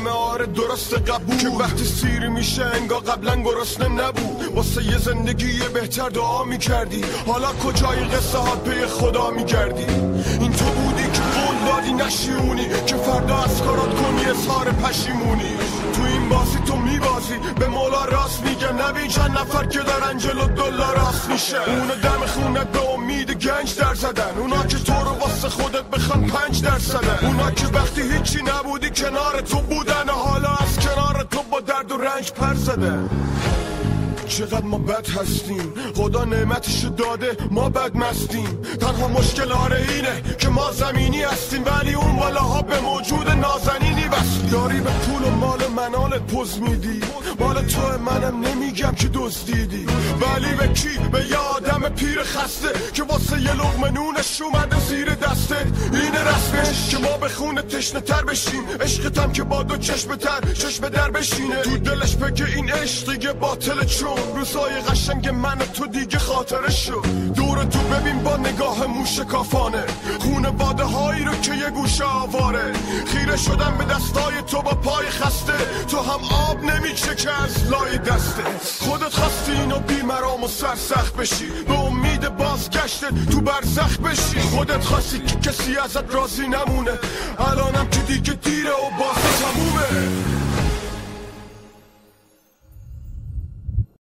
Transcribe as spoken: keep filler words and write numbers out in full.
همه آره درست قبول که وقتی سیری میشه انگار قبلا گرسنه نبود واسه یه زندگی بهتر دعا میکردی حالا کجای قصه ها پی خدا میگردی این تو بودی که قول دادی نشیونی که فردا از کارات کنی اظهار پشیمونی تو این بازی تو میبازی به مولا راست میگه نبین چند نفر که دارن جلو دلار راست میشه اونو دم خونت به امید گنج در زدن اونا که تو رو واسه خودت بخوان پنج درصدن اونا که وقتی هیچی نبودی کنار تو بودن حالا از کنار تو با درد و رنج پر زدن چقدر ما بد هستیم خدا نعمتشو داده ما بد مستیم تنها مشکل آره اینه که ما زمینی هستیم ولی اون بالاها به موجود نازنینی بس یاری به پول و مال منالت پوز میدی مال تو منم نمیگم که دزدیدی ولی به کی به یه آدم پیر خسته که واسه یه لقمه نونش اومده زیر دستت اینه رسمش که ما به خونه تشنه تر بشیم عشقتم که با دو چشم تر چشم در بشینه تو دلش بگه این عشق دیگه باطل چون روزای قشنگ من تو دیگه خاطره شد دور تو ببین با نگاه موشکافانه خونه باده هایی رو که یه گوشه آواره خیره شدم به دستای تو با پای خسته تو هم آب نمیچه که از لای دسته خودت خواستی اینو بی مرام و سرسخت بشی به امید بازگشتت تو برزخ بشی خودت خواستی که کسی ازت راضی نمونه الانم که دیگه دیره و بازی تمومه